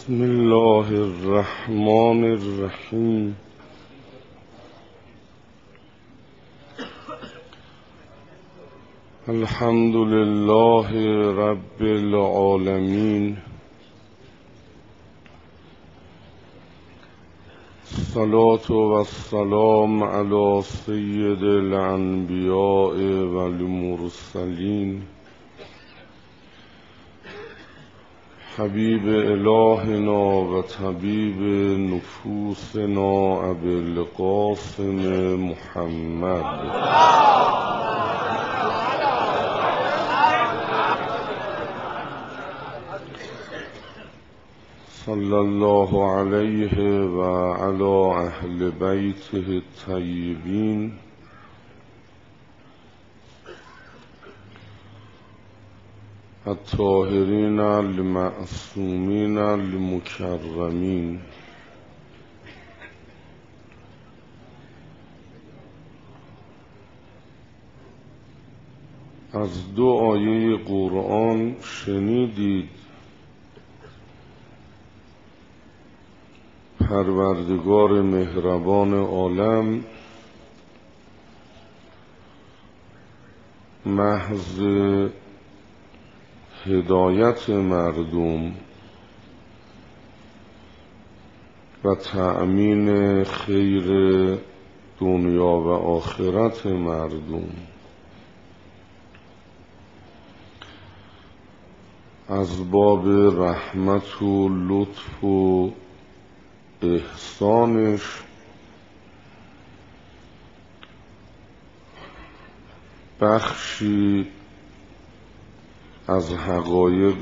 بسم الله الرحمن الرحیم. الحمد لله رب العالمین. الصلاة والسلام علی سید الانبیاء والمرسلین، حبیب الهنا و طبیب نفوسنا ابی القاسم محمد صلی الله علیه و علی اهل بیته الطیبین الطاهرین المعصومین المکرمین. از دو آیه قرآن شنیدید پروردگار مهربان عالم محض هدایت مردم و تأمین خیر دنیا و آخرت مردم از باب رحمت و لطف و احسانش بخشی از حقایق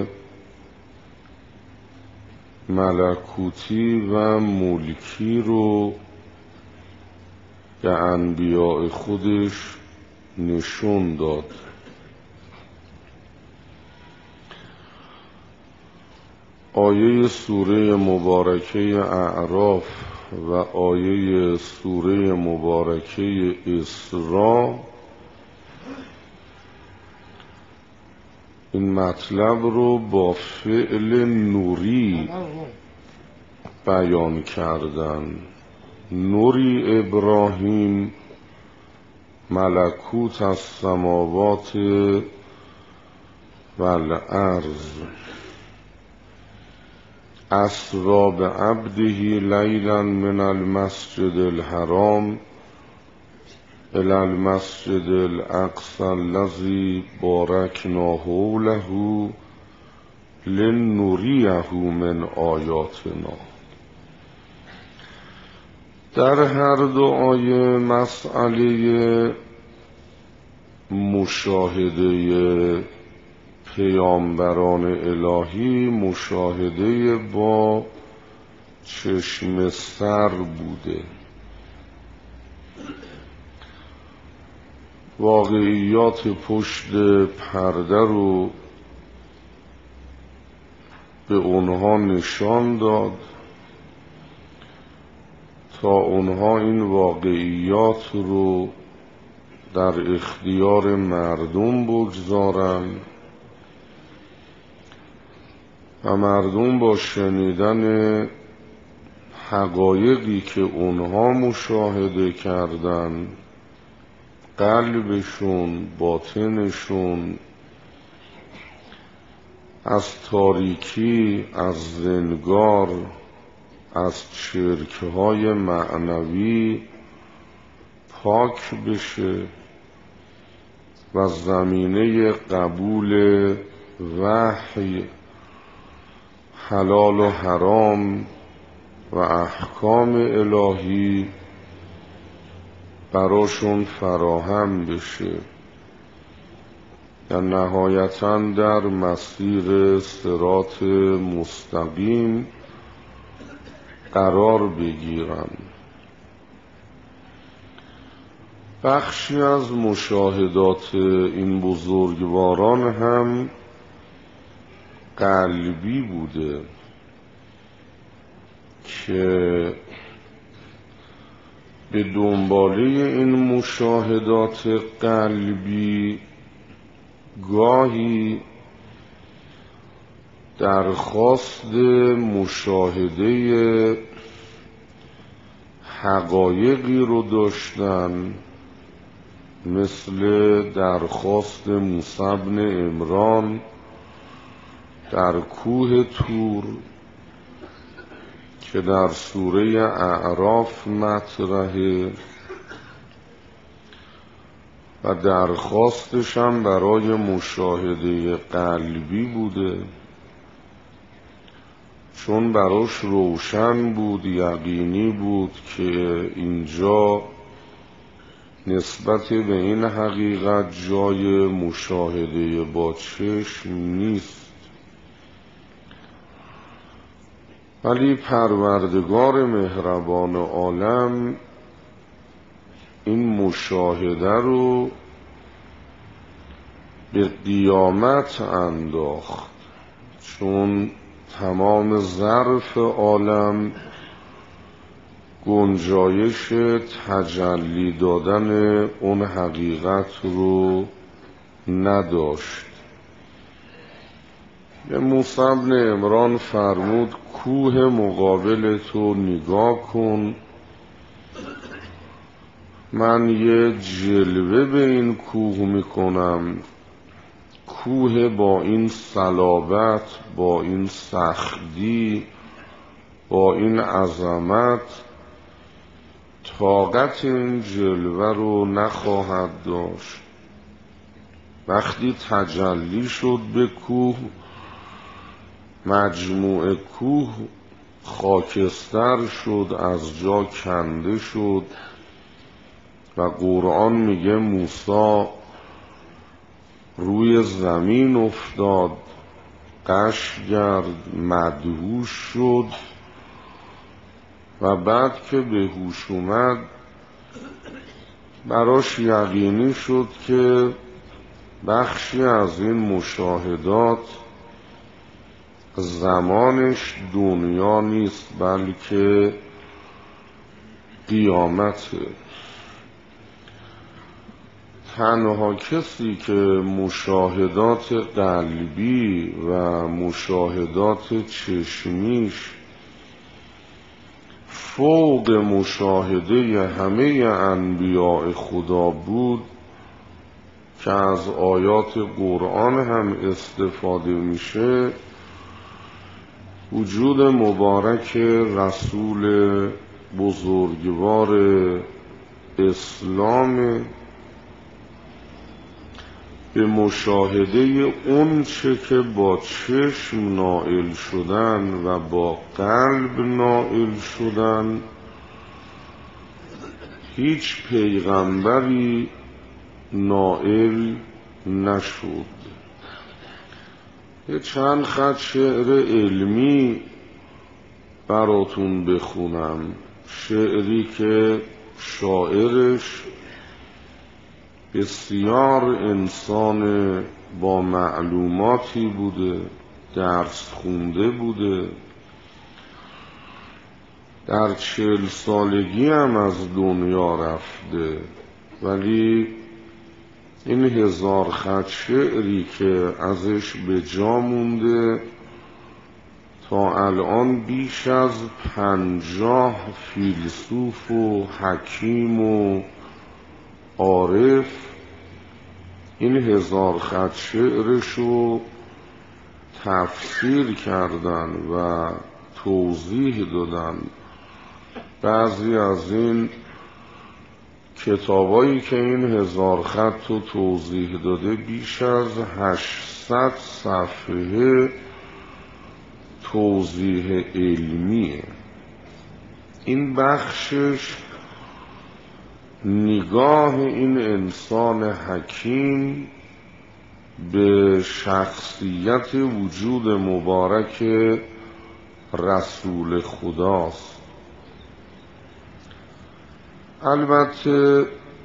ملکوتی و ملکی رو به انبیاء خودش نشون داد. آیه سوره مبارکه اعراف و آیه سوره مبارکه اسراء این مطلب رو با فعل نوری بیان کردن. نوری ابراهیم ملکوت السماوات والارض اسری بعبده لیلا من المسجد الحرام الی المسجد الاقصی الذی بارکنا حوله لنریه من آیاتنا. در هر دو آیه مسئله مشاهده پیامبران الهی مشاهده با چشم سر بوده. واقعیات پشت پرده رو به اونها نشان داد تا اونها این واقعیات رو در اختیار مردم بگذارن و مردم با شنیدن حقایقی که اونها مشاهده کردن قلبشون باطنشون از تاریکی از زنگار از شرک‌های معنوی پاک بشه و زمینه قبول وحی حلال و حرام و احکام الهی براشون فراهم بشه یا نهایتاً در مسیر صراط مستقیم قرار بگیرن. بخشی از مشاهدات این بزرگواران هم قلبی بوده که به دنباله این مشاهدات قلبی گاهی درخواست مشاهده حقایقی رو داشتن، مثل درخواست موسی بن عمران در کوه طور که در سوره اعراف مطرحه، و درخواستش هم برای مشاهده قلبی بوده، چون براش روشن بود، یقینی بود که اینجا نسبت به این حقیقت جای مشاهده با چشم نیست. ولی پروردگار مهربان عالم این مشاهده رو به قیامت انداخت، چون تمام ظرف عالم گنجایش تجلی دادن اون حقیقت رو نداشت. به موسی بن عمران فرمود کوه مقابل تو نگاه کن، من یه جلوه به این کوه میکنم. کوه با این صلابت، با این سختی، با این عظمت طاقت این جلوه رو نخواهد داشت. وقتی تجلی شد به کوه، مجموع کوه خاکستر شد، از جا کنده شد و قرآن میگه موسی روی زمین افتاد، غش کرد، مدهوش شد و بعد که به هوش اومد براش یقینی شد که بخشی از این مشاهدات زمانش دنیا نیست بلکه قیامته. تنها کسی که مشاهدات قلبی و مشاهدات چشمیش فوق مشاهده همه انبیاء خدا بود، که از آیات قرآن هم استفاده میشه، وجود مبارک رسول بزرگوار اسلام به مشاهده اون چه که با چشم نائل شدن و با قلب نائل شدن هیچ پیغمبری نائل نشد. یه چند خط شعر علمی براتون بخونم، شعری که شاعرش بسیار انسان با معلوماتی بوده، درس خونده بوده، در 40 سالگی هم از دنیا رفته، ولی این 1000 خط شعری که ازش به جا مونده تا الان بیش از 50 فیلسوف و حکیم و عارف این 1000 خط شعرشو تفسیر کردن و توضیح دادن. بعضی از این کتابایی که این 1000 خط رو توضیح داده بیش از 800 صفحه توضیح علمیه. این بخشش نگاه این انسان حکیم به شخصیت وجود مبارک رسول خداست. البته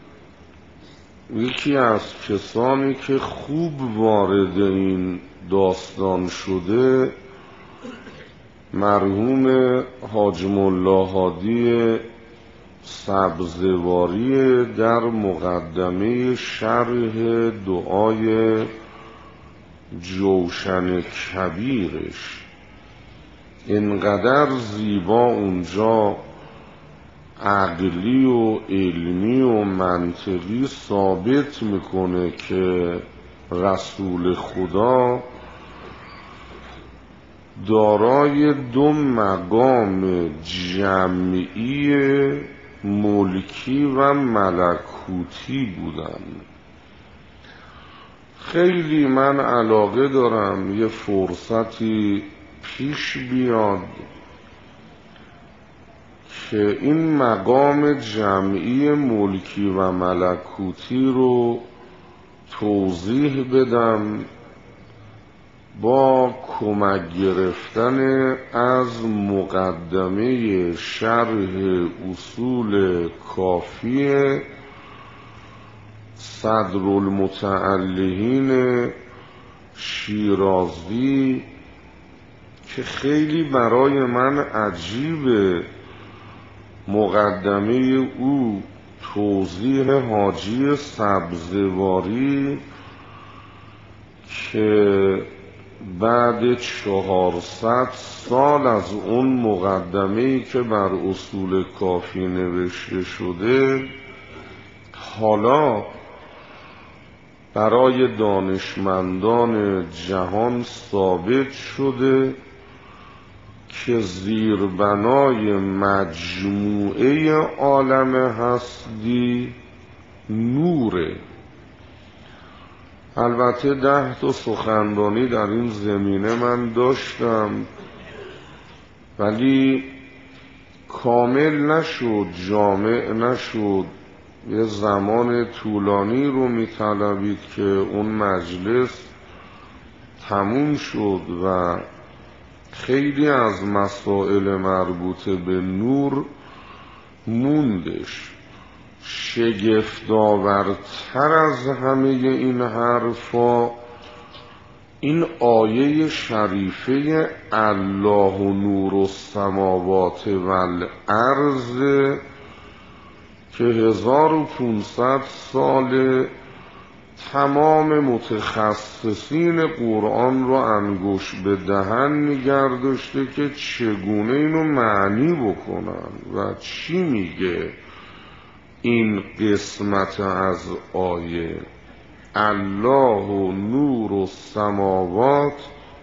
یکی از کسانی که خوب وارد این داستان شده مرحوم حاج ملا هادی سبزواری در مقدمه شرح دعای جوشن کبیرش اینقدر زیبا اونجا عقلی و علمی و منطقی ثابت میکنه که رسول خدا دارای دو مقام جمعی ملکی و ملکوتی بودن. خیلی من علاقه دارم یه فرصتی پیش بیاد که این مقام جمعی ملکی و ملکوتی رو توضیح بدم با کمک گرفتن از مقدمه شرح اصول کافی صدرالمتعلقین شیرازی که خیلی برای من عجیبه مقدمه او توضیح حاجی سبزواری که بعد 400 سال از اون مقدمه‌ای که بر اصول کافی نوشته شده حالا برای دانشمندان جهان ثابت شده که زیربنای مجموعه عالم هستی نوره. البته 10 تا سخنرانی در این زمینه من داشتم ولی کامل نشد، جامع نشد، یه زمان طولانی رو میطلبید که اون مجلس تموم شد و خیلی از مسائل مربوط به نور موندش. شگفت‌آورتر از همه این حرفا این آیه شریفه الله نور السماوات والارض که 1500 سال تمام متخصصین قرآن رو انگوش به دهن نگرداشته که چگونه اینو معنی بکنن و چی میگه این قسمت از آیه الله نور السماوات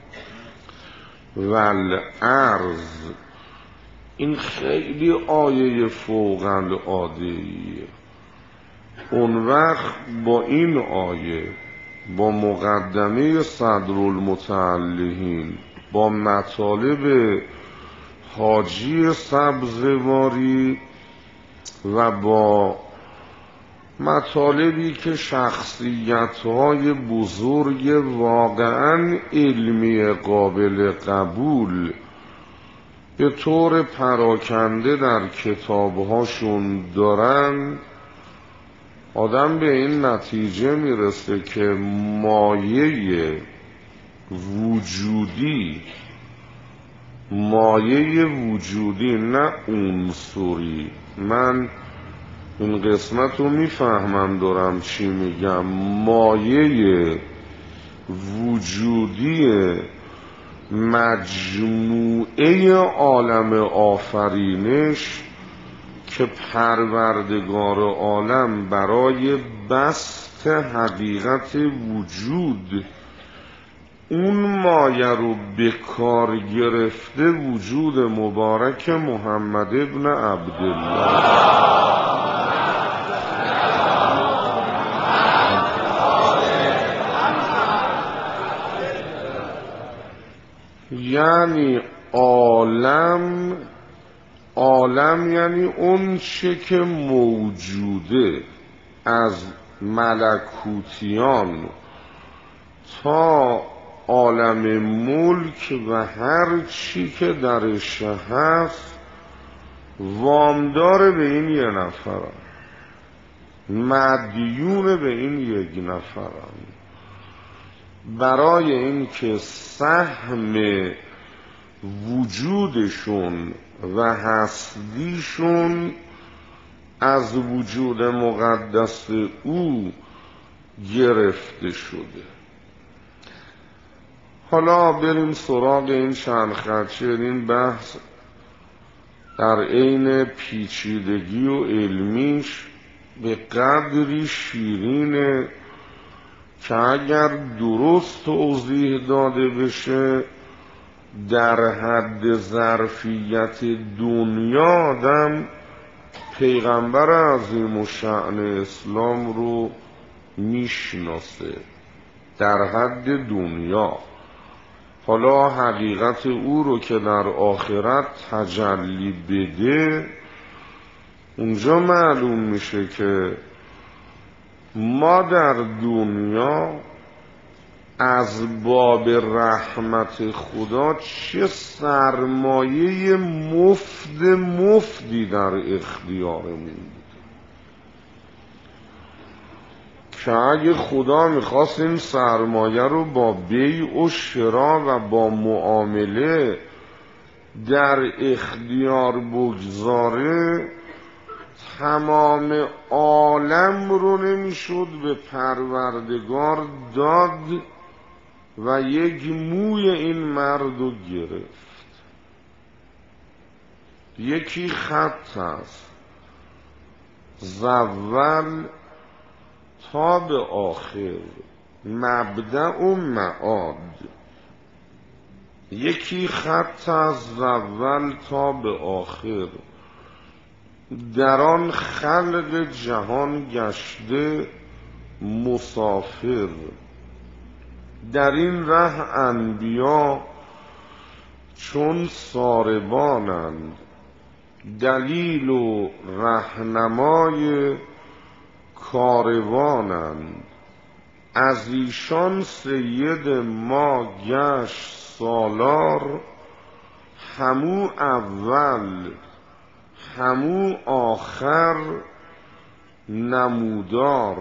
والارض. این خیلی آیه فوق العاده‌ایه. اون وقت با این آیه، با مقدمه صدرالمتعلقین، با مطالب حاجی سبزواری و با مطالبی که شخصیت‌های بزرگ واقعاً علمی قابل قبول به طور پراکنده در کتابهاشون دارن، آدم به این نتیجه میرسه که مایه وجودی نه عنصری. من این قسمت رو میفهمم دارم چی میگم. مایه وجودی مجموعه عالم آفرینش که پروردگار عالم برای بسط حقیقت وجود اون مایه رو به کار گرفته وجود مبارک محمد ابن عبدالله. یعنی عالم یعنی اون چه که موجوده، از ملکوتیان تا عالم ملک و هر چی که درش هست وامدار به این یه نفرم، مدیون به این یک نفرم، برای این که سهم وجودشون و هستیشون از وجود مقدس او گرفته شده. حالا بریم سراغ این چند خطی. این بحث در عین پیچیدگی و علمیش به قدری شیرینه که اگر درست توضیح داده بشه در حد ظرفیت دنیا آدم پیغمبر عظیم الشأن اسلام رو میشناسه، در حد دنیا. حالا حقیقت او رو که در آخرت تجلی بده، اونجا معلوم میشه که ما در دنیا از باب رحمت خدا چه سرمایه مفتی در اختیارمون بود که اگه خدا میخواست این سرمایه رو با بیع و شرا و با معامله در اختیار بگذاره، تمام عالم رو نمیشد به پروردگار داد و یک موی این مرد رو گرفت. یکی خط است زول تا به آخر، مبدأ و معاد. یکی خط از زول تا به آخر، در آن خلق جهان گشته مسافر. در این ره انبیا چون ساربانند، دلیل و رهنمای کاروانند. از ایشان سید ما گشت سالار، همو اول همو آخر نمودار.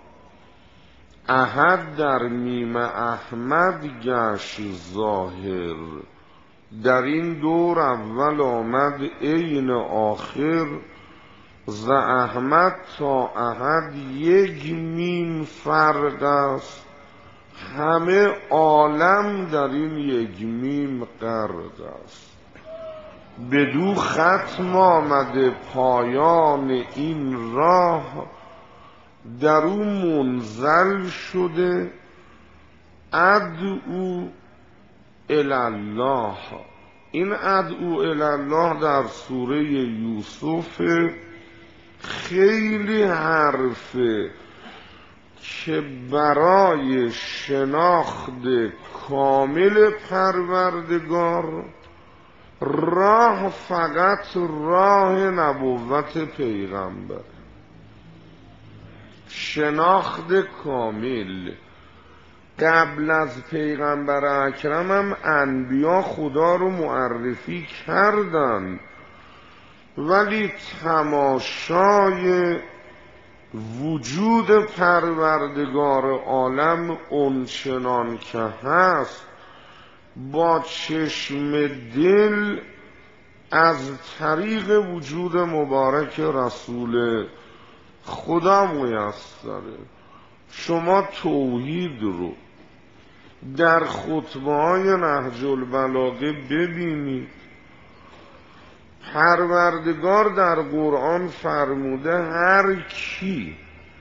احد در میم احمد گشت ظاهر، در این دور اول آمد عین آخر. ز احمد تا احد یک میم فرق است، همه عالم در این یک میم غرق است. بدو ختم آمده پایان این راه، در او منزل شده ادعو الالله. این ادعو الالله در سوره یوسف خیلی حرفه که برای شناخت کامل پروردگار راه فقط راه نبوت پیغمبر. شناخت کامل. قبل از پیغمبر اکرم هم انبیا خدا رو معرفی کردن، ولی تماشای وجود پروردگار عالم اونچنان که هست با چشم دل از طریق وجود مبارک رسول خدا میسره. شما توحید رو در خطبه‌های نهج البلاغه ببینید. پروردگار در قرآن فرموده هر کی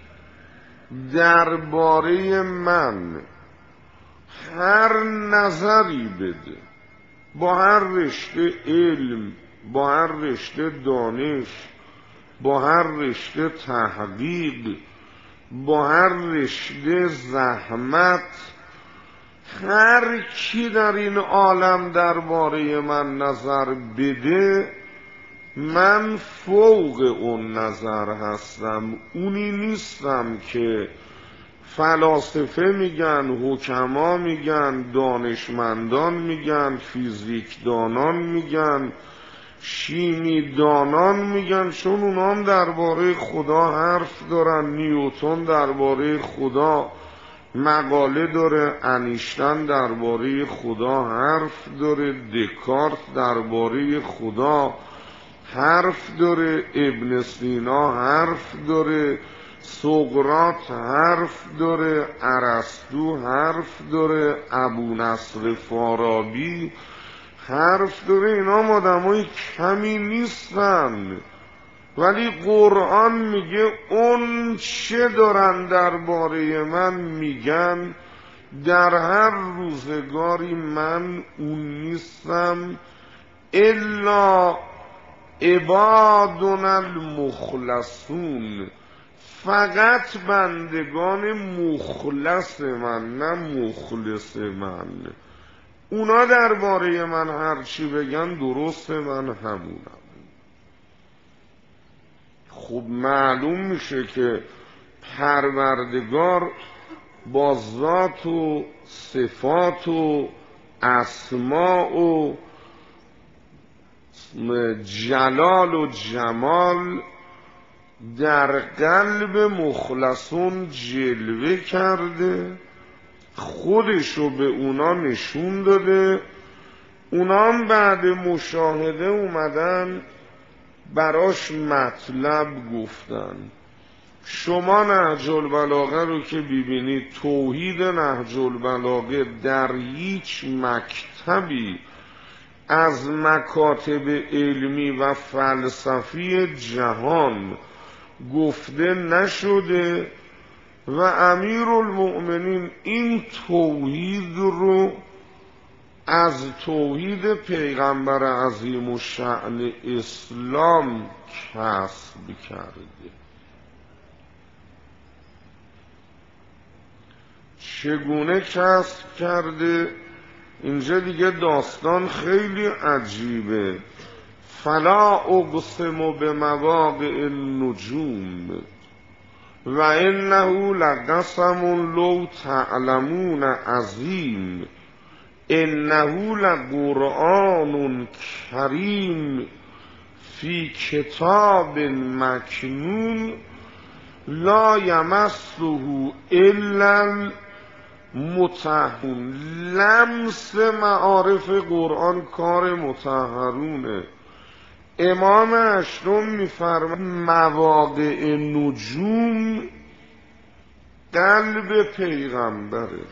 درباره من هر نظری بده، با هر رشته علم، با هر رشته دانش، با هر رشته تحقیق، با هر رشته زحمت، هر کی در این عالم درباره من نظر بده، من فوق اون نظر هستم. اونی نیستم که فلاسفه میگن، حکما میگن، دانشمندان میگن، فیزیکدانان میگن، شیمی دانان میگن، چون اونا هم درباره خدا حرف دارن. نیوتن درباره خدا مقاله داره، انیشتن درباره خدا حرف داره، دکارت درباره خدا حرف داره، ابن سینا حرف داره، سقراط حرف داره، ارسطو حرف داره، ابو نصر فارابی حرف داره. اینا آدمای کمی نیستن، ولی قرآن میگه اون چه دارن درباره من میگن، در هر روزگاری من اون نیستم الا عبادنا المخلصون، فقط بندگان مخلص من، نه مخلص من. اونا درباره من هرچی بگن درسته، من همونم. خب معلوم میشه که پروردگار با ذات و صفات و اسماء و جلال و جمال در قلب مخلصون جلوه کرده، خودشو به اونا نشون داده. اونا هم بعد مشاهده اومدن براش مطلب گفتن. شما نهج البلاغه رو که ببینید، توحید نهج البلاغه در هیچ مکتبی از مکاتب علمی و فلسفی جهان گفته نشده و امیرالمؤمنین این توحید رو از توحید پیغمبر عظیم الشأن اسلام کسب کرده. چگونه کسب کرده؟ اینجا دیگه داستان خیلی عجیبه. فلا اقسم بمواقع النجوم و انه لقسم لو تعلمون عظیم انه لقرآن کریم فی کتاب مکنون لا یمسه الا المطهرون. لمس معارف قرآن کار مطهرونه. امام اشرم میفرماید مواقع نجوم قلب پیغمبره.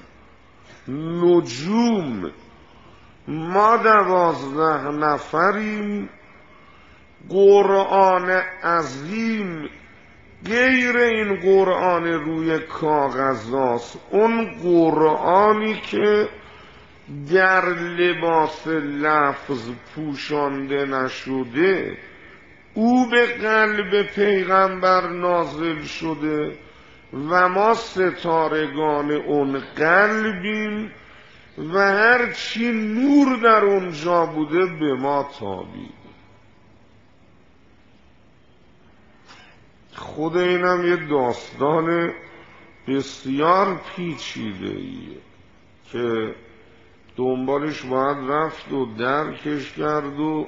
نجوم ما 12 نفریم. قرآن عظیم غیر این قرآن روی کاغذاست، اون قرآنی که در لباس لفظ پوشانده نشده، او به قلب پیغمبر نازل شده و ما ستارگان اون قلبیم و هرچی نور در اونجا بوده به ما تابید. خود اینم یه داستان بسیار پیچیده‌ایه که دنبالش باید رفت و درکش کرد و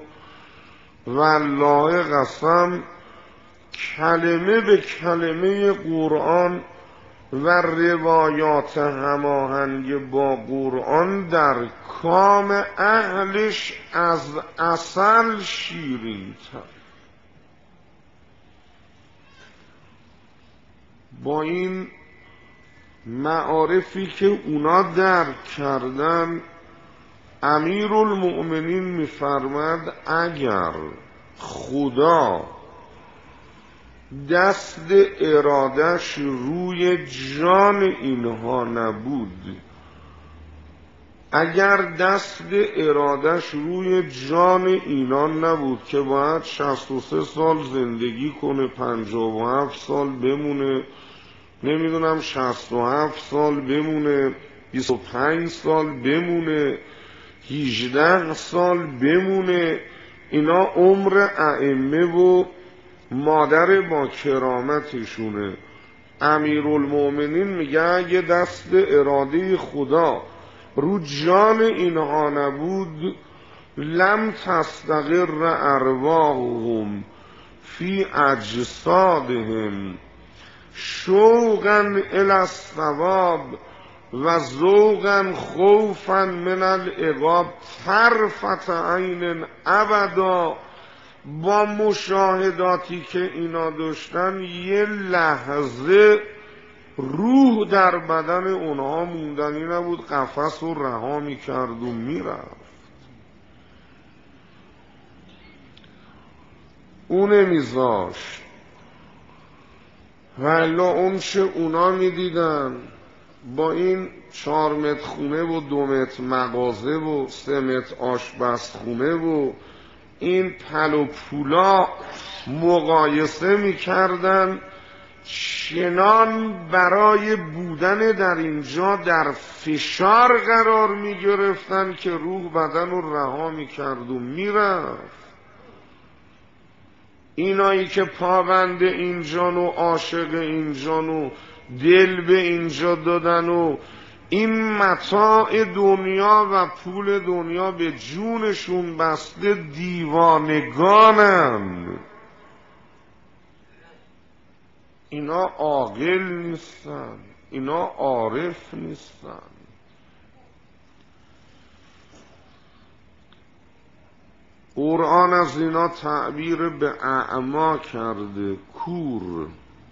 والله قسم کلمه به کلمه قرآن و روایات هماهنگ با قرآن در کام اهلش از عسل شیرین تر. با این معارفی که اونا درک کردن، امیرالمؤمنین میفرماد اگر خدا دست ارادش روی جان اینها نبود، اگر دست ارادش روی جان اینا نبود که باید 63 سال زندگی کنه، 57 سال بمونه، نمیدونم 67 سال بمونه، 25 سال بمونه، 18 سال بمونه، اینا عمر ائمه و مادر با کرامتشونه. امیرالمؤمنین میگه اگه دست اراده خدا رو جان اینها نبود، لم تستقر ارواحهم فی اجسادهم شوقا الی الثواب و ذوقا خوفا من العقاب طرفة عین ابدا با مشاهداتی که اینا داشتن یه لحظه روح در بدن اونها موندنی نبود، قفس رو رها میکرد و میرفت. اون میذاشت والا اون چه اونا میدیدن با این 4 متر خونه و 2 متر مغازه و 3 متر آشپزخونه و این پل و پولا مقایسه میکردن، چنان برای بودن در اینجا در فشار قرار میگرفتن که روح بدن رو رها میکرد و میرفت. اینایی که پابند اینجان و عاشق اینجان و دل به اینجا دادن و این متاع دنیا و پول دنیا به جونشون بسته دیوانگانن. اینا عاقل نیستن، اینا عارف نیستن. قرآن از اینا تعبیر به اعما کرده، کور،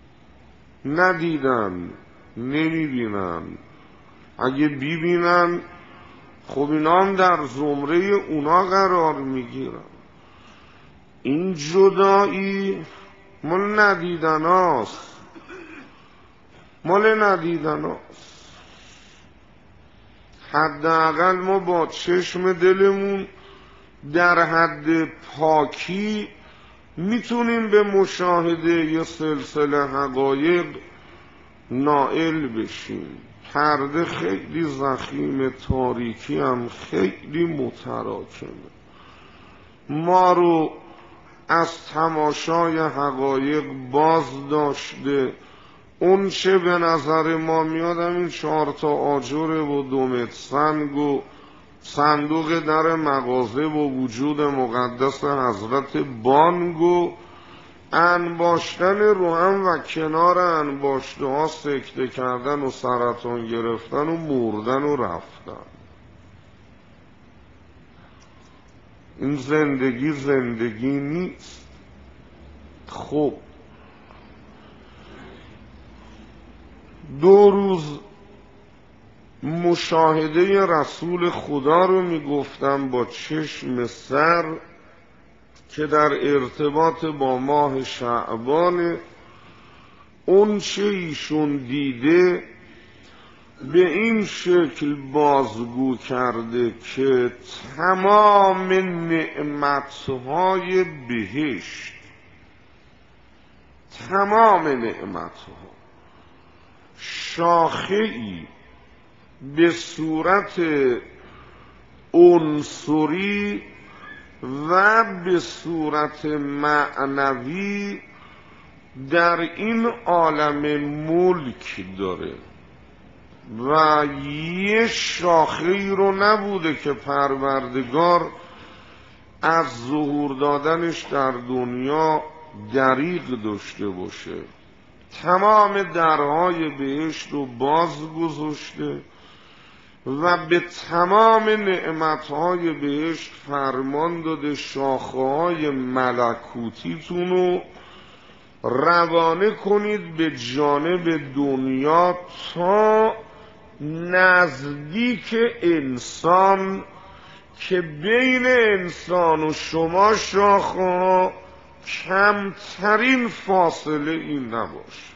ندیدن، نمیبینن. اگه ببینن خب اینا هم در زمره اونا قرار میگیرن. این جدایی مال ندیدن هاست، مال ندیدن هاست. حداقل ما با چشم دلمون در حد پاکی میتونیم به مشاهده یه سلسله حقایق نائل بشیم. پرده خیلی ضخیم، تاریکی هم خیلی متراکمه، ما رو از تماشای حقایق باز داشته. اون چه به نظر ما میادم این 4 تا آجر و 2 متر سنگ و صندوق در مغازه و وجود مقدس حضرت بانگ و انباشتن رو هم و کنار انباشته ها سکته کردن و سرطان گرفتن و مردن و رفتن. این زندگی زندگی نیست. خب 2 روز مشاهده رسول خدا رو میگفتم با چشم سر که در ارتباط با ماه شعبان اون چه ایشون دیده به این شکل بازگو کرده که تمام نعمتهای بهشت، تمام نعمتها شاخه‌ای به صورت عنصری و به صورت معنوی در این عالم ملک داره و یه شاخه‌ای رو نبوده که پروردگار از ظهور دادنش در دنیا دریغ داشته باشه. تمام درهای بهشت رو باز گذاشته و به تمام نعمتهای بهشت فرمان داده شاخه‌های ملکوتیتون رو روانه کنید به جانب دنیا تا نزدیک انسان که بین انسان و شما شاخه‌ها کمترین فاصله این نباشه.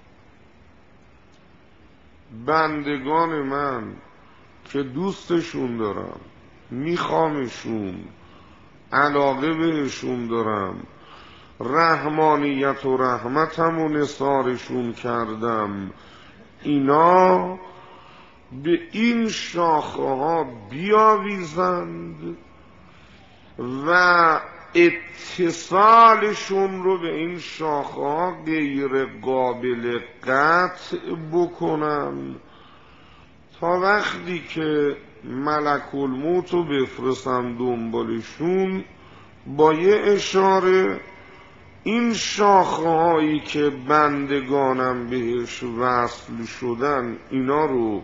بندگان من که دوستشون دارم، میخوامشون، علاقه بهشون دارم، رحمانیت و رحمتم و نثارشون کردم، اینا به این شاخه ها بیاویزند و اتصالشون رو به این شاخه ها غیر قابل قطع بکنن تا وقتی که ملک الموت رو بفرستن دنبالشون با یه اشاره این شاخه هایی که بندگانم بهش وصل شدن اینا رو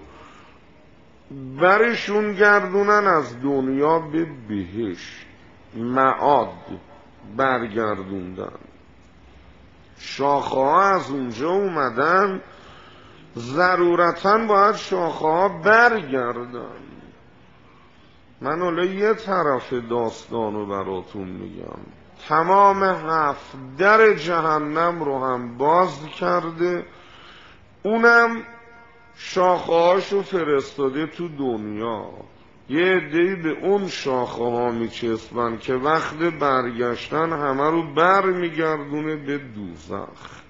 برشون گردونن از دنیا به بهشت معاد. برگردوندن. شاخه ها از اونجا اومدن، ضرورتاً باید شاخه ها برگردن. من حالا یه طرف داستانو براتون میگم. تمام 7 در جهنم رو هم باز کرده، اونم شاخه هاشو فرستاده تو دنیا. یه عده‌ای به اون شاخه ها میچسبن که وقت برگشتن همه رو بر میگردونه به دوزخ.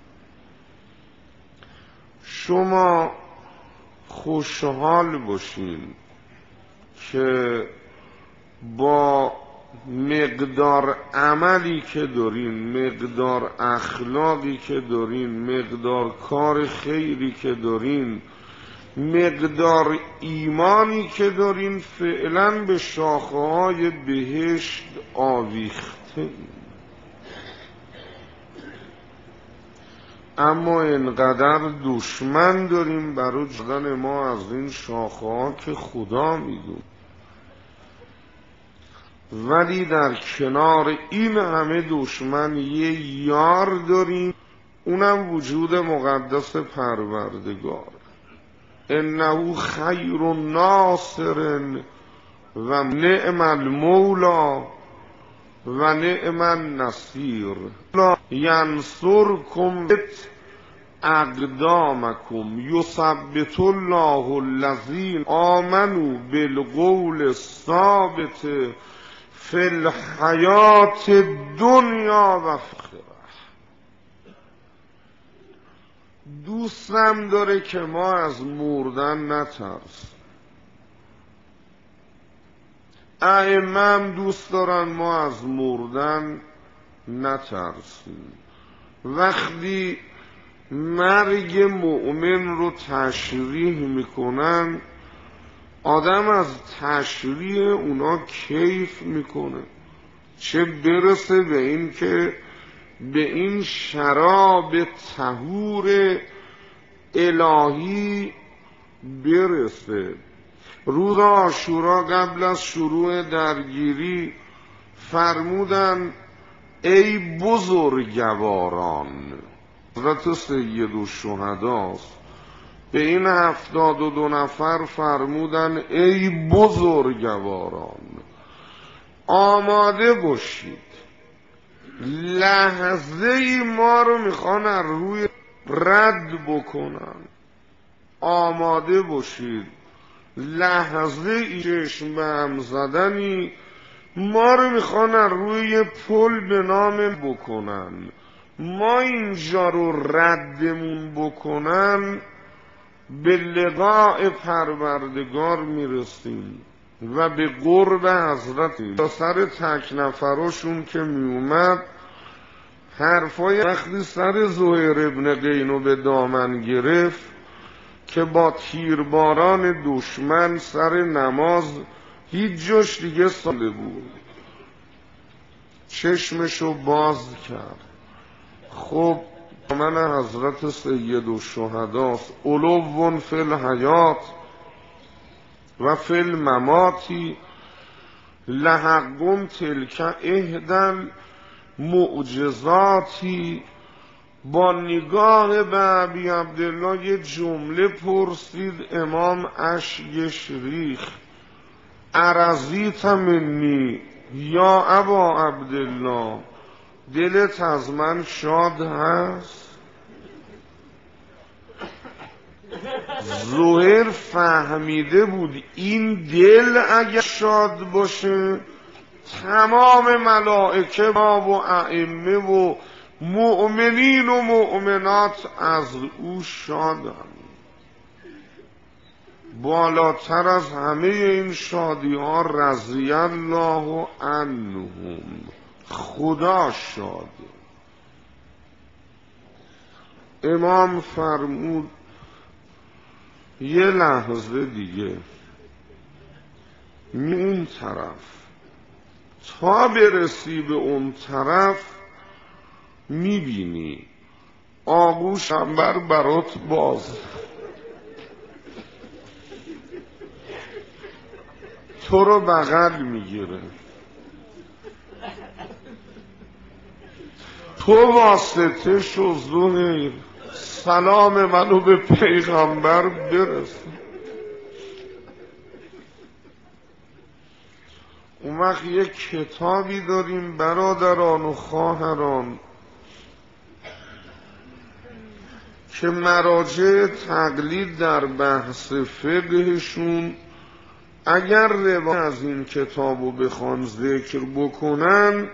شما خوشحال باشین که با مقدار عملی که دارین، مقدار اخلاقی که دارین، مقدار کار خیری که دارین، مقدار ایمانی که دارین، فعلا به شاخه‌های بهشت آویخته. اما اینقدر دشمن داریم برای جدن ما از این شاخه‌ها که خدا میدون. ولی در کنار این همه دشمن یه یار داریم، اونم وجود مقدس پروردگار. انه خیر ناصر و نعم المولا و نعم النصیر ینصرکم اقدامکم یثبت الله الذین آمنوا بالقول الثابت فی الحیات الدنیا و فی. دوستم داره که ما از مردن نترسیم. ائمه هم دوست دارن ما از مردن نترسیم. وقتی مرگ مؤمن رو تشریح میکنن، آدم از تشریح اونا کیف میکنه، چه برسه به این که به این شراب طهور الهی برسه. روز عاشورا قبل از شروع درگیری فرمودن ای بزرگواران، حضرت سید الشهداست، به این 72 نفر فرمودن ای بزرگواران آماده باشید، لحظه ای ما رو میخوان از روی رد بکنن. آماده باشید، لحظه ای چشم به هم زدنی ما رو میخوان از روی پل به نام بکنن. ما اینجا رو ردمون بکنن، به لقاء پروردگار میرسیم و به قرب حضرت. تا سر تک نفراشون که میومد، حرفای وقتی سر زهیر ابن قینو به دامن گرفت که با تیرباران دشمن سر نماز هیچ جاش دیگه ساله بود، چشمشو باز کرد. خب من حضرت سید الشهداست، علو فی الحیات و فی المماتی لحق تلک احدی معجزاتی. با نگاه به ابی عبدالله یه جمله پرسید، امام اشکش ریخت. ارضیت منی یا ابا عبدالله، دلت از من شاد هست؟ زهیر فهمیده بود این دل اگر شاد باشه تمام ملائکه و ائمه و مؤمنین و مؤمنات از او شادند. بالاتر از همه این شادی ها رضی الله عنهم، خدا شاده. امام فرمود یه لحظه دیگه اون طرف، تا برسی به اون طرف میبینی آغوش عنبر برات باز، تو رو بغل میگیره. تو واسطه شو زهیر، سلام منو به پیغمبر برسون. اون وقت یک کتابی داریم برادران و خواهران که مراجع تقلید در بحث فقهشون اگر روایت از این کتابو بخوان ذکر بکنن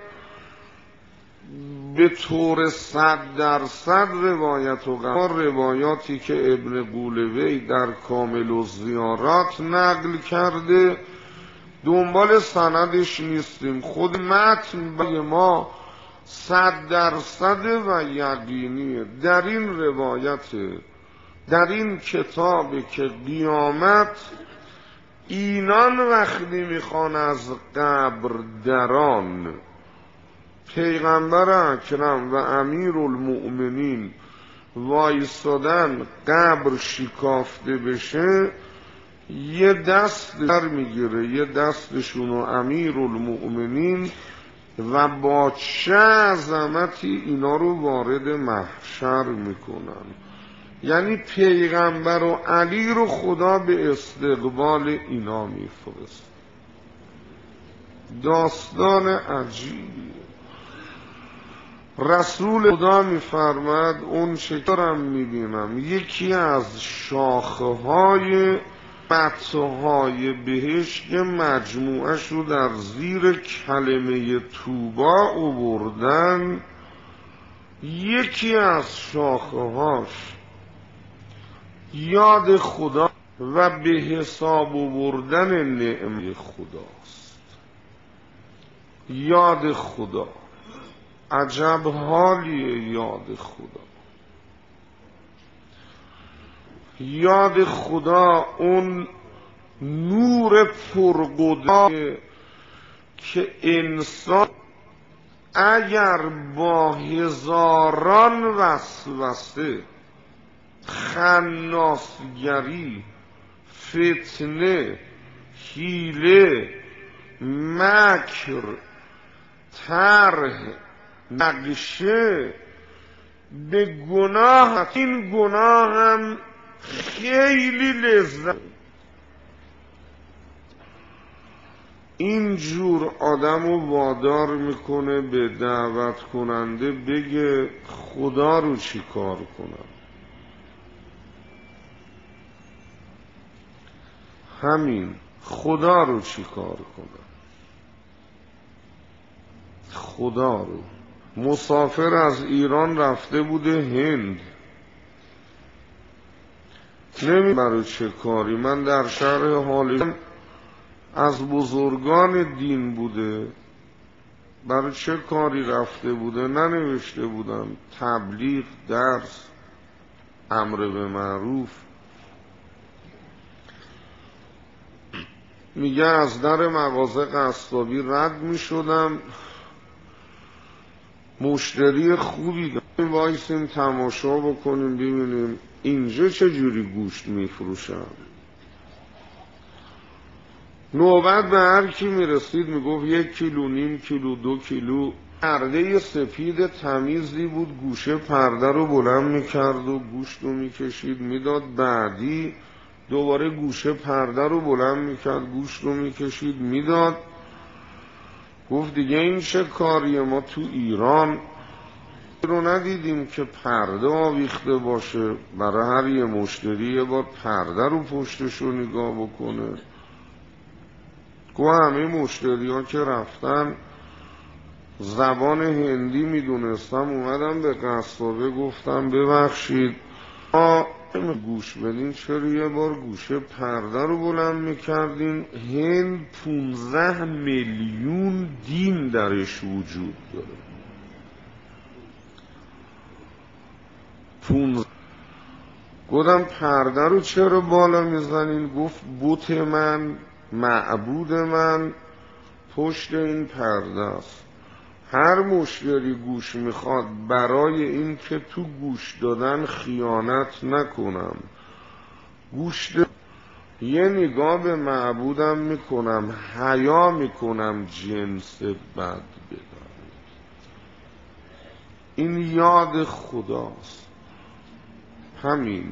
به طور 100% روایت و روایاتی که ابن قولوی در کامل الزیارات نقل کرده دنبال سندش نیستیم. خود متن برای ما 100% و یقینیه. در این روایت، در این کتاب که قیامت اینان وقتی میخوان از قبر دران پیغمبر اکرم و امیر المؤمنین وایستادن قبر شکافته بشه، یه دست در میگیره، یه دستشونو امیر المؤمنین و با چه عظمتی اینا رو وارد محشر میکنن. یعنی پیغمبر و علی رو خدا به استقبال اینا میفرست. داستان عجیبی. رسول خدا میفرماد اون چطورم میبینم یکی از شاخه‌های متهای بهشت که مجموعش رو در زیر کلمه طوبا آوردن، یکی از شاخه‌هاش یاد خدا و به حساب آوردن نعمت خداست. یاد خدا، عجب حالیه یاد خدا. یاد خدا اون نور پرقدرت که انسان اگر با هزاران وسوسه، خناسگری، فتنه، حیله، مکر، طرح، نقشه به گناه، این گناه هم خیلی لذت، اینجور آدمو وادار میکنه به دعوت کننده بگه خدا رو چی کار کنم. همین خدا رو چی کار کنم. خدا رو. مسافر از ایران رفته بوده هند، نمی برای چه کاری. من در شهر حالی از بزرگان دین بوده، برای چه کاری رفته بوده ننوشته بودم. تبلیغ، درس، امر به معروف. میگه از در مغازه قصابی رد میشدم، مشتری خوبی داریم، وایسیم تماشا بکنیم ببینیم اینجا چه جوری گوشت میفروشن. نوبت به هر کی میرسید میگفت 1 کیلو، نیم کیلو، 2 کیلو. پرده سفید تمیزی بود، گوشه پرده رو بلند میکرد و گوشت رو میکشید میداد. بعدی دوباره گوشه پرده رو بلند میکرد، گوشت رو میکشید میداد. گفت دیگه این چه کاریه، ما تو ایران رو ندیدیم که پرده آویخته باشه، برای هر یه مشتری یه بار پرده رو پشتش رو نگاه بکنه. گفت همه مشتری ها که رفتن زبان هندی میدونستم، اومدم به قصابه گفتم ببخشید گوش بدین، چرا یه بار گوشه پرده رو بلند میکردین؟ هند 15 میلیون دین درش وجود داره. 15. گفتم پرده رو چرا بالا میزنین؟ گفت بت من، معبود من پشت این پرده است. هر مشتری گوش میخواد برای این که تو گوش دادن خیانت نکنم، گوش یه نگاه به معبودم میکنم، حیا میکنم جنس بد بدم. این یاد خداست. همین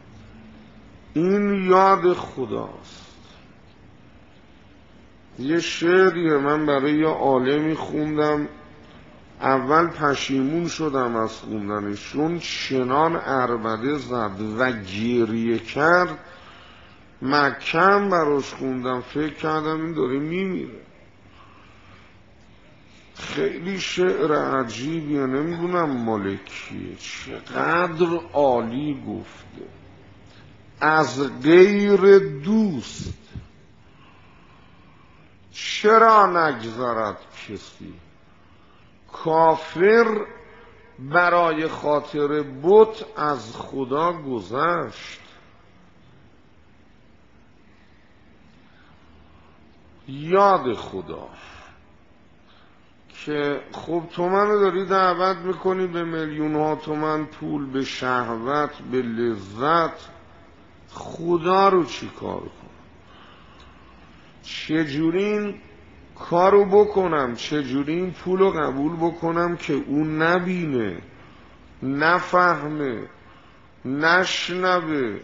این یاد خداست. یه شعریه من برای یه عالمی خوندم، اول پشیمون شدم از خوندنش، چون چنان عربده زد و گریه کرد. مکم براش خوندم، فکر کردم این داره میمیره. خیلی شعر عجیبیه، نمیدونم مال کیه، چقدر عالی گفته. از غیر دوست چرا نگذرد کسی، کافر برای خاطر بت از خدا گذشت. یاد خدا که خب تو منو داری دعوت میکنی به میلیون ها تومن پول، به شهوت، به لذت، خدا رو چی کار کنم؟ چجوری این کارو بکنم؟ چجوری این پولو قبول بکنم که اون نبینه، نفهمه، نشنوه،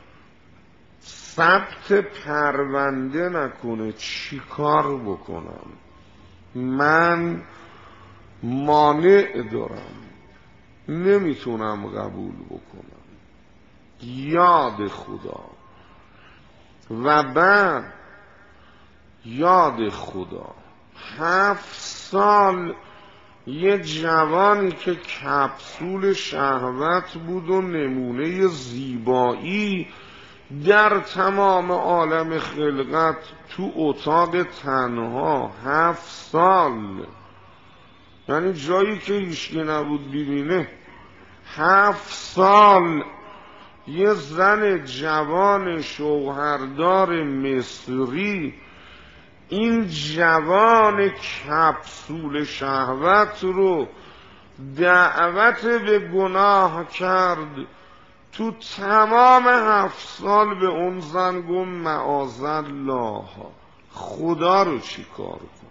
ثبت پرونده نکنه؟ چی کار بکنم؟ من مانع دارم، نمیتونم قبول بکنم. یاد خدا. و بعد یاد خدا 7 سال یه جوانی که کپسول شهوت بود و نمونه زیبایی در تمام عالم خلقت، تو اتاق تنها 7 سال، یعنی جایی که هیچکی نبود ببینه. 7 سال یه زن جوان شوهردار مصری این جوان کپسول شهوت رو دعوت به گناه کرد. تو تمام 7 سال به اون زن گفت معاذالله، خدا رو چی کار کن؟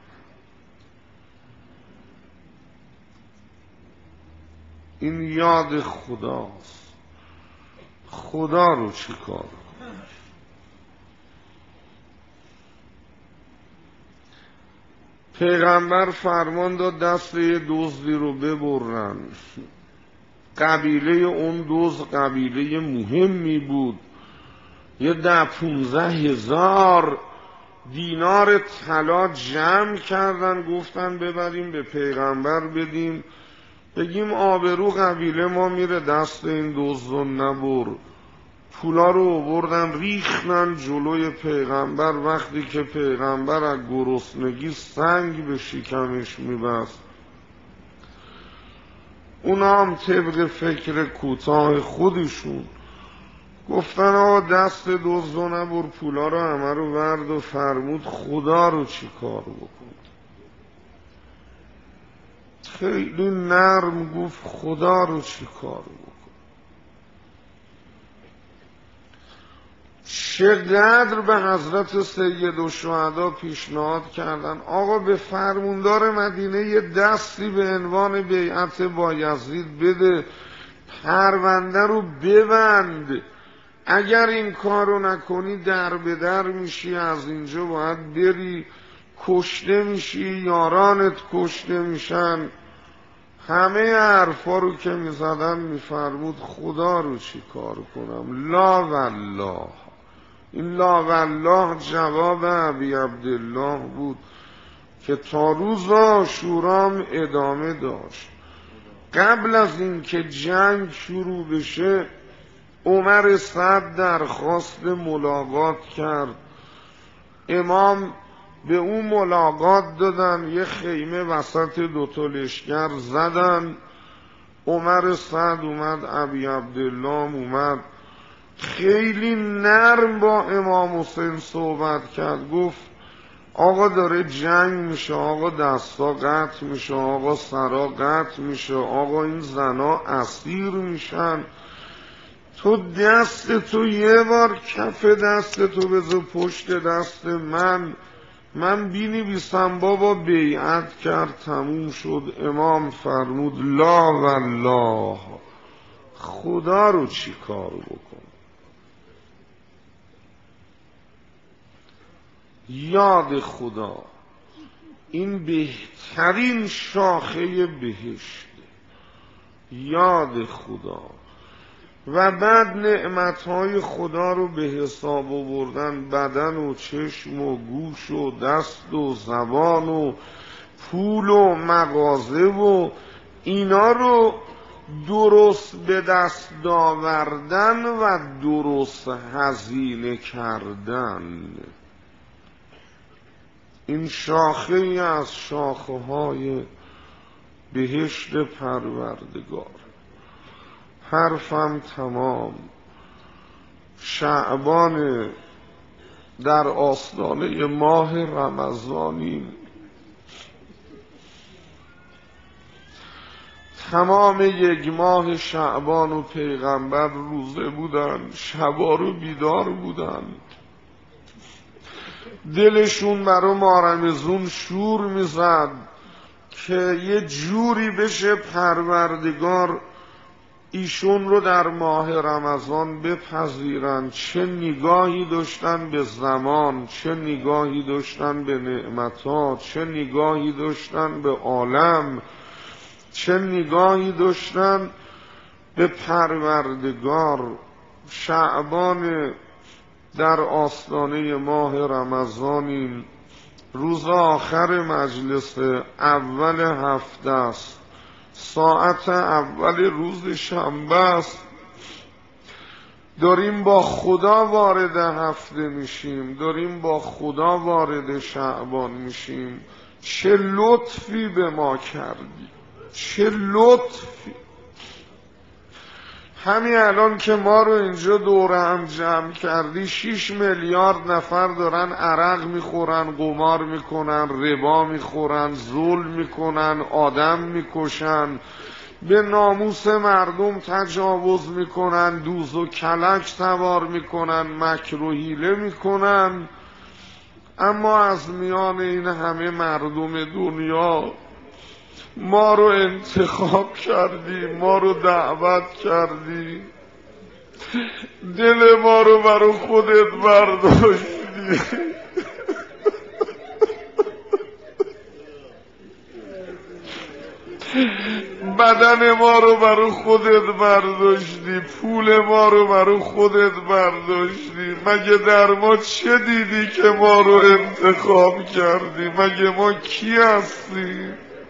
این یاد خداست. خدا رو چی کار کن؟ پیغمبر فرمان داد دست یه دزدی رو ببرن. قبیله اون دزد قبیله مهمی بود. یه 10-15 هزار دینار طلا جمع کردن، گفتن ببریم به پیغمبر بدیم، بگیم آبرو قبیله ما میره دست این دزد رو نبر. پولا رو آوردن ریختن جلوی پیغمبر. وقتی که پیغمبر از گرسنگی سنگ به شکمش میبست، اونا هم طبق فکر کوتاه خودشون گفتن آقا دست دزد رو نبر، پولا رو همه رو ورد و فرمود خدا رو چی کار بکن. خیلی نرم گفت خدا رو چی کار بکن. چقدر به حضرت سیدالشهدا پیشنهاد کردن آقا به فرموندار مدینه یه دستی به عنوان بیعت بایزید بده، پرونده رو ببند. اگر این کارو نکنی در به در میشی، از اینجا باید بری، کشته میشی، یارانت کشته میشن. همه حرفا رو که میزدن میفرمود خدا رو چی کار کنم؟ لا والله. این لا والله جواب ابی عبدالله بود که تا روز عاشورا ادامه داشت. قبل از این که جنگ شروع بشه عمر سعد درخواست ملاقات کرد. امام به اون ملاقات دادن، یه خیمه وسط 2 لشکر زدن. عمر سعد اومد، ابی عبدالله اومد، خیلی نرم با امام حسین صحبت کرد. گفت آقا داره جنگ میشه، آقا دستا قطع میشه، آقا سرا قطع میشه، آقا این زنا اسیر میشن. تو دست تو یه بار کف دست تو بذار پشت دست من، من بینویسم بابا بیعت کرد تموم شد، امام فرمود لا والله، خدا رو چی کار بکن؟ یاد خدا این بهترین شاخه بهشت، یاد خدا و بعد نعمتهای خدا رو به حساب آوردن، بدن و چشم و گوش و دست و زبان و پول و مغازه و اینا رو درست به دست آوردن و درست هزینه کردن. این شاخه ای از شاخه های بهشت پروردگار. حرفم تمام. شعبان در آستانه ماه رمضانیم. تمام یک ماه شعبان و پیغمبر روزه بودن، شبا رو بیدار بودن، دلشون برای مارمزون شور میزد که یه جوری بشه پروردگار ایشون رو در ماه رمضان بپذیرن. چه نگاهی داشتن به زمان، چه نگاهی داشتن به نعمتات، چه نگاهی داشتن به عالم، چه نگاهی داشتن به پروردگار. شعبان در آستانه ماه رمضانیم. روز آخر مجلس اول هفته است، ساعت اول روز شنبه است. داریم با خدا وارد هفته میشیم، داریم با خدا وارد شعبان میشیم. چه لطفی به ما کردی، چه لطفی. همین الان که ما رو اینجا دوره هم جمع کردی 6 میلیارد نفر دارن عرق میخورن، قمار میکنن، ربا میخورن، ظلم میکنن، آدم میکشن، به ناموس مردم تجاوز میکنن، دوز و کلک سوار میکنن، مکر و حیله میکنن. اما از میان این همه مردم دنیا ما رو انتخاب کردی، ما رو دعوت کردی، دل ما رو برای خودت برداشتی، بدن ما رو برای خودت برداشتی، پول ما رو برای خودت برداشتی. مگه در ما چه دیدی که ما رو انتخاب کردی؟ مگه ما کی هستی؟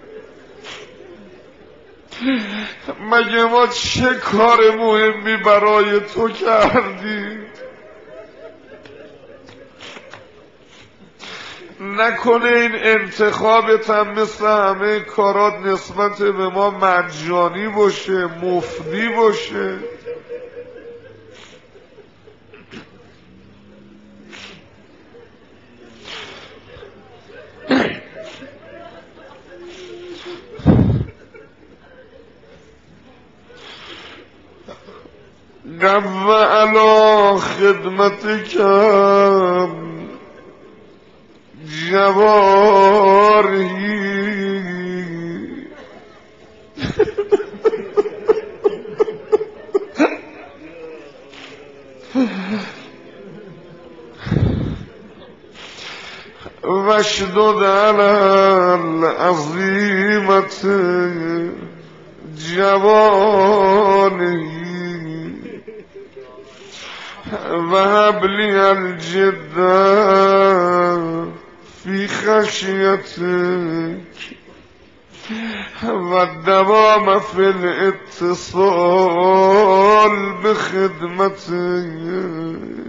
مگه ما چه کار مهمی برای تو کردیم؟ نکنه این انتخابت هم مثل همه کارات نسبت به ما مجانی باشه، مفتی باشه. قو علی خدمتکم جوارحی واشدد علی العظیمة جوانحی وهب لی الجد فی خشیتک و الدوام فی الاتصال بخدمتک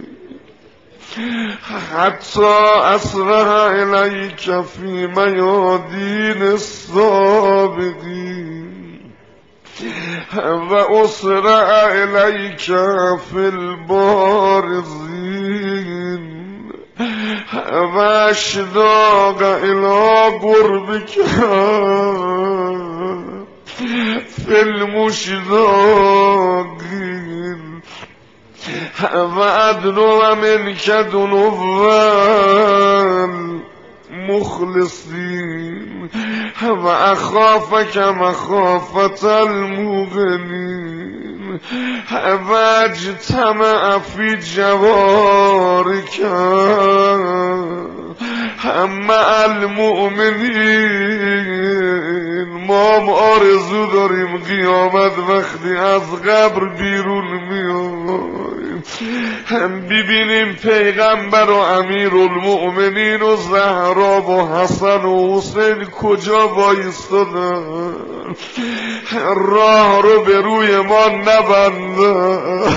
حتی اسرع الیک فی میادین السابقین و اسرع الیک فی البارزین و اشتاق الی قربک فی المشتاقین و ادنو منک دنوا مخلصين وأخافك مخافة الموقنين واجتمع في جوارك مع المؤمنین. ما هم آرزو داریم قیامت وقتی از قبر بیرون میایم ببینیم پیغمبر و امیرالمؤمنین و زهرا و حسن و حسین کجا وایستادن، راه رو به روی ما نبندن.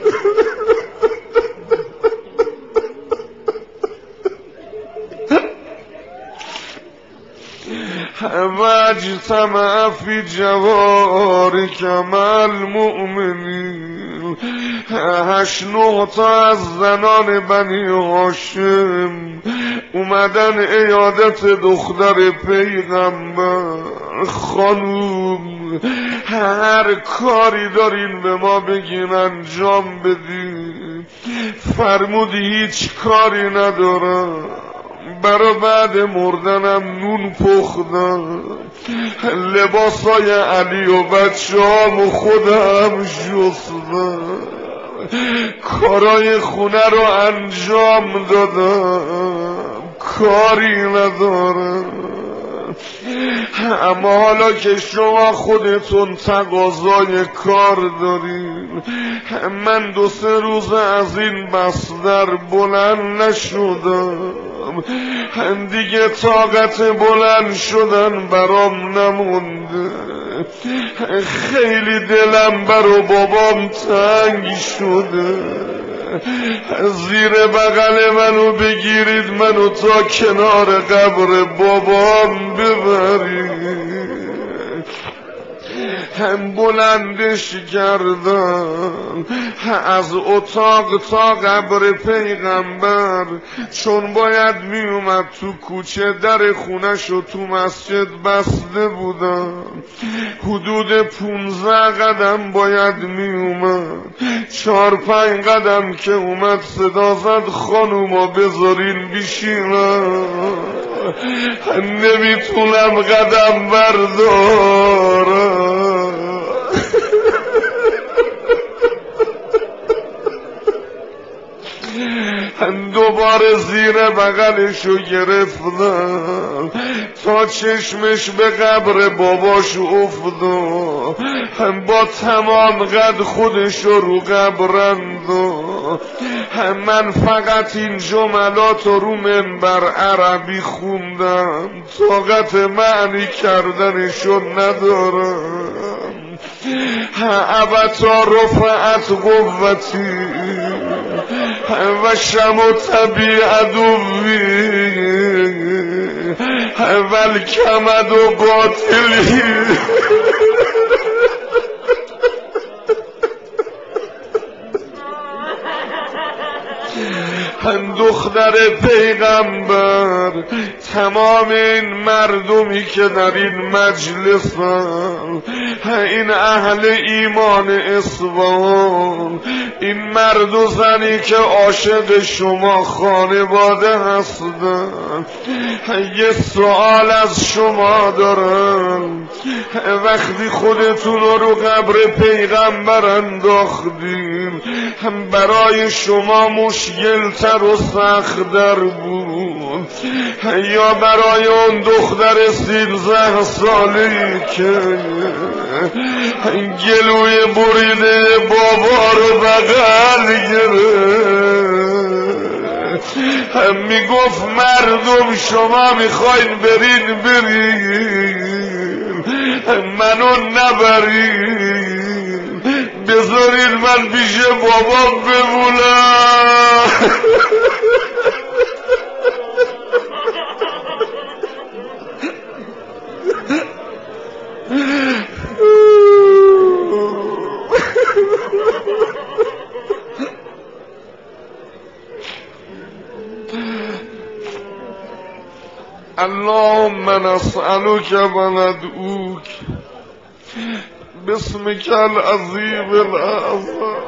واجتمع في جوارك مع المؤمنین. 8-9 تا از زنان بنی هاشم اومدن عیادت دختر پیغمبر. خانوم هر کاری دارین به ما بگین انجام بدین. فرمودی هیچ کاری ندارم، برا بعد مردنم نون پختم، لباسای علی و بچه‌هام و خودم شستم، کارای خونه رو انجام دادم، کاری ندارم. اما حالا که شما خودتون تقاضای کار دارین، من 2-3 روز از این بستر بلند نشدم، دیگه طاقت بلند شدن برام نمونده. خیلی دلم برا بابام تنگ شده. زیر بغل منو بگیرید، منو تا کنار قبر بابام ببرید. هم بلندش کردم از اتاق تا قبر پیغمبر، چون باید می اومد تو کوچه در خونه‌شو تو مسجد بسته بودم. حدود 15 قدم باید می اومد. 4-5 قدم که اومد صدا زد خانوما بذارین بیشینم. نمیتونم قدم بردارم. دوباره زیر بغلشو گرفتم تا چشمش به قبر باباش افتاد. با تمام قد خودشو رو قبر انداخت. من فقط این جملات رو منبر عربی خوندم، طاقت معنی کردنشو ندارم. ابتا رفعت قوتی و شمت بی عدوی و الکمد و قاتلی. دختر پیغمبر، تمام این مردمی که در این مجلسن، این اهل ایمان اصفهان، این مرد و زنی که عاشق شما خانواده هستن، یه سوال از شما دارم. وقتی خودتون رو قبر پیغمبر انداختین، برای شما مشکل تر و سخت در بود یا برای اون دختر 13 ساله‌ای که گلوی بریده بابا رو بغل گرفت، میگفت مردم شما میخواین برین منو نبرین، بذارین من پیش بابام بمونم. اللهم نسألك وندعوك باسمك العظيم الأعظم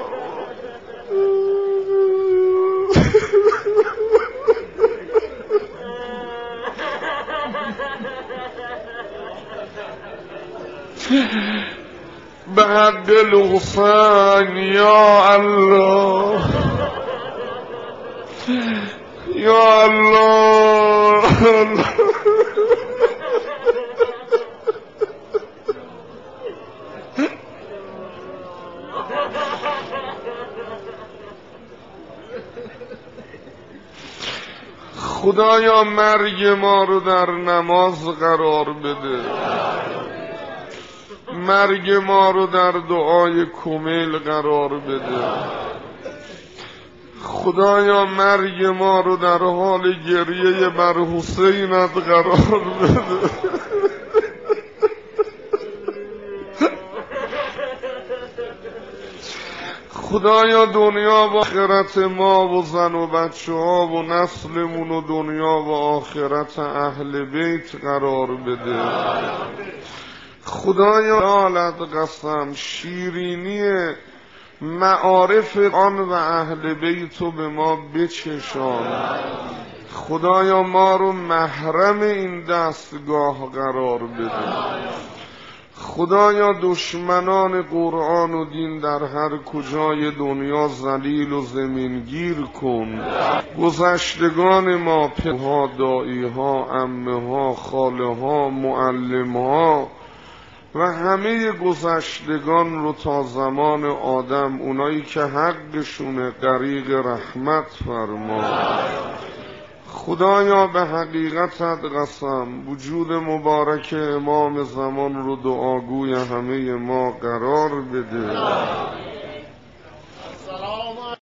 به حق الحسین یا الله یا الله. خدایا مرگ ما رو در نماز قرار بده، مرگ ما رو در دعای کمیل قرار بده. خدایا مرگ ما رو در حال گریه بر حسینت قرار بده. خدایا دنیا و آخرت ما و زن و بچه ها و نسلمون و دنیا و آخرت اهل بیت قرار بده. خدایا لالت قسم شیرینی معارف آن و اهل بیتو به ما بچشان. خدایا ما رو محرم این دستگاه قرار بده. خدایا دشمنان قرآن و دین در هر کجای دنیا ذلیل و زمینگیر کن. گذشتگان ما، پدرها، داییها، عمه‌ها، خاله‌ها، معلم‌ها و همه گذشتگان رو تا زمان آدم، اونایی که حقشونه، غریق رحمت فرما. خدایا به حقیقتت قسم وجود مبارک امام زمان رو دعاگوی همه ما قرار بده.